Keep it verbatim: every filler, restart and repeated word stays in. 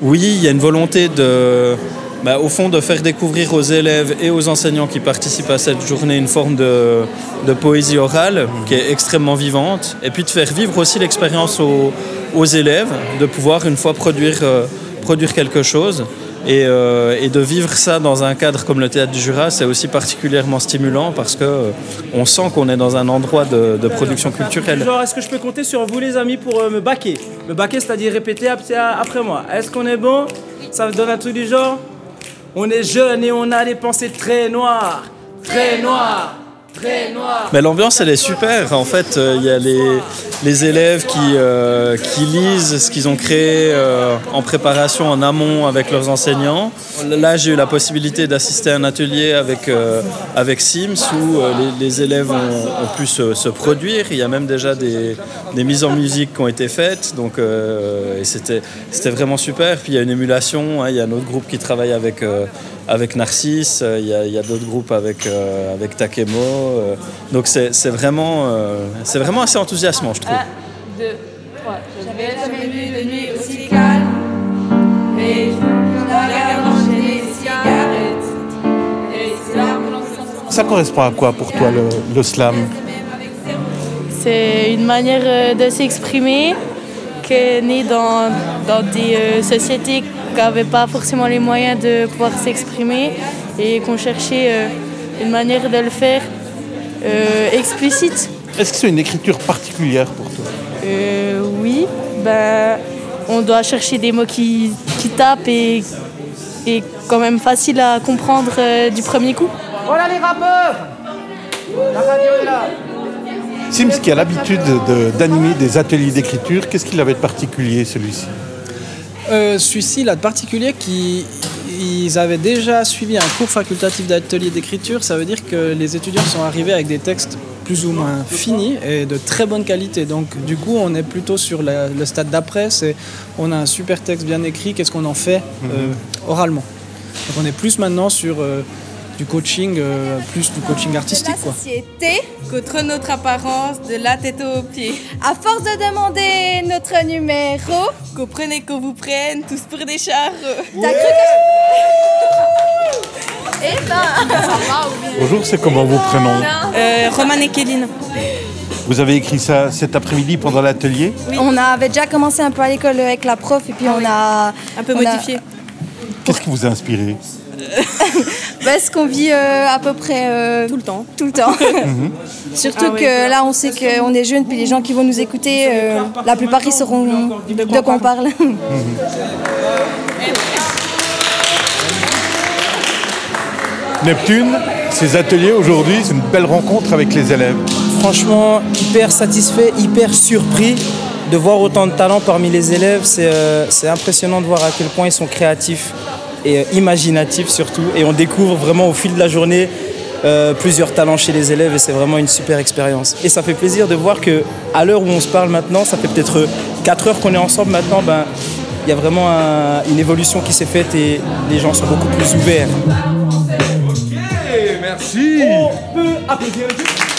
Oui, il y a une volonté de, bah, au fond, de faire découvrir aux élèves et aux enseignants qui participent à cette journée une forme de, de poésie orale qui est extrêmement vivante, et puis de faire vivre aussi l'expérience aux, aux élèves, de pouvoir une fois produire, euh, produire quelque chose. Et, euh, et de vivre ça dans un cadre comme le Théâtre du Jura, c'est aussi particulièrement stimulant parce qu'on euh, sent qu'on est dans un endroit de, de production culturelle. Genre, est-ce que je peux compter sur vous les amis pour euh, me baquer? Me baquer, c'est-à-dire répéter après moi. Est-ce qu'on est bon? Ça vous donne un truc du genre? On est jeune et on a des pensées très noires. Très noires. Très noires. Mais l'ambiance, elle est super. En fait, il euh, y a les, les élèves qui, euh, qui lisent ce qu'ils ont créé euh, en préparation, en amont avec leurs enseignants. Là, j'ai eu la possibilité d'assister à un atelier avec, euh, avec Sims où euh, les, les élèves ont, ont pu se, se produire. Il y a même déjà des, des mises en musique qui ont été faites. Donc, euh, et c'était, c'était vraiment super. Puis il y a une émulation. Hein, il y a un autre groupe qui travaille avec... Euh, avec Narcisse, il euh, y a, y a d'autres groupes avec, euh, avec Takemo. Euh, donc c'est, c'est, vraiment, euh, c'est vraiment assez enthousiasmant, je trouve. Un, deux, trois. J'avais jamais vu de nuit aussi calme, et je la regarde enchaîner des cigarettes. Et c'est là que ça correspond à quoi pour toi le, le slam? C'est une manière de s'exprimer qui est née dans, dans des euh, sociétés qui n'avaient pas forcément les moyens de pouvoir s'exprimer et qu'on cherchait euh, une manière de le faire euh, explicite. Est-ce que c'est une écriture particulière pour toi? euh, Oui, ben, on doit chercher des mots qui, qui tapent et, et quand même facile à comprendre euh, du premier coup. Voilà les rappeurs! La radio est là! Sims qui a l'habitude de, d'animer des ateliers d'écriture, qu'est-ce qu'il avait de particulier celui-ci? euh, Celui-ci, il a de particulier qu'ils avaient déjà suivi un cours facultatif d'atelier d'écriture. Ça veut dire que les étudiants sont arrivés avec des textes plus ou moins finis et de très bonne qualité. Donc du coup, on est plutôt sur la, le stade d'après. C'est, on a un super texte bien écrit, qu'est-ce qu'on en fait euh, mm-hmm. oralement. Donc on est plus maintenant sur... Euh, du coaching, euh, plus du coaching artistique. De la société contre notre apparence de la tête aux pieds. À force de demander notre numéro, qu'on prenait qu'on vous prenne tous pour des charros. T'as cru que... Eh ben... Bonjour, c'est comment vos prénoms? euh, Romane et Kéline. Vous avez écrit ça cet après-midi pendant l'atelier? Oui. On avait déjà commencé un peu à l'école avec la prof et puis ah on oui. a... Un peu modifié. A... Qu'est-ce qui vous a inspiré? Bah, ce qu'on vit euh, à peu près euh, tout le temps. Tout le temps. Mm-hmm. Surtout ah, que oui. Là, on sait qu'on est jeunes, puis les gens qui vont nous écouter, euh, la plupart ils sauront de quoi, de quoi on parle. Mm-hmm. Neptune, ces ateliers aujourd'hui, c'est une belle rencontre avec les élèves. Franchement, hyper satisfait, hyper surpris de voir autant de talent parmi les élèves. C'est, euh, c'est impressionnant de voir à quel point ils sont créatifs et imaginatif surtout, et on découvre vraiment au fil de la journée euh, plusieurs talents chez les élèves et c'est vraiment une super expérience. Et ça fait plaisir de voir qu'à l'heure où on se parle maintenant, ça fait peut-être quatre heures qu'on est ensemble maintenant, ben, il y a vraiment un, une évolution qui s'est faite et les gens sont beaucoup plus ouverts. Ok, merci. On peut applaudir.